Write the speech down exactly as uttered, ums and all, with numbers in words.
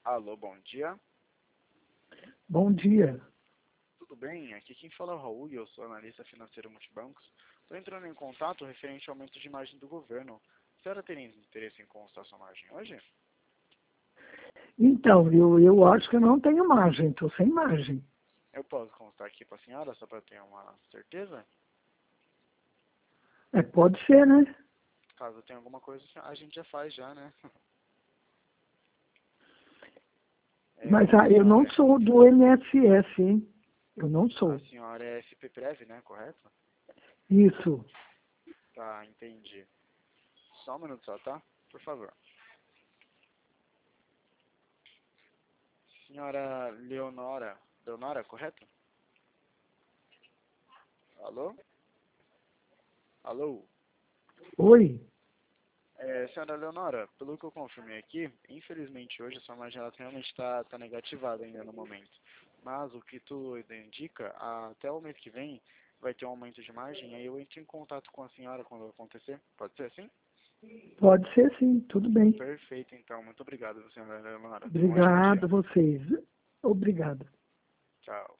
Alô, bom dia. Bom dia. Tudo bem? Aqui quem fala é o Raul e eu sou analista financeiro multibancos. Estou entrando em contato referente ao aumento de margem do governo. A senhora teria interesse em constar sua margem hoje? Então, eu, eu acho que eu não tenho margem, estou sem margem. Eu posso constar aqui para a senhora, só para ter uma certeza? É, pode ser, né? Caso tenha alguma coisa, a gente já faz já, né? É, Mas como a ah, eu não senhora, sou do I N S S, hein? Eu não a sou. senhora é S P Prev, né? Correto? Isso. Tá, entendi. Só um minuto só, tá? Por favor. Senhora Leonora. Leonora, correto? Alô? Alô? Oi? É, senhora Leonora, pelo que eu confirmei aqui, infelizmente hoje a sua margem ela realmente está tá negativada ainda no momento. Mas o que tu indica, até o mês que vem vai ter um aumento de margem, aí eu entro em contato com a senhora quando acontecer. Pode ser assim? Pode ser sim, tudo bem. Perfeito, então. Muito obrigado, senhora Leonora. Um ótimo dia. Obrigado a vocês. Obrigado. Tchau.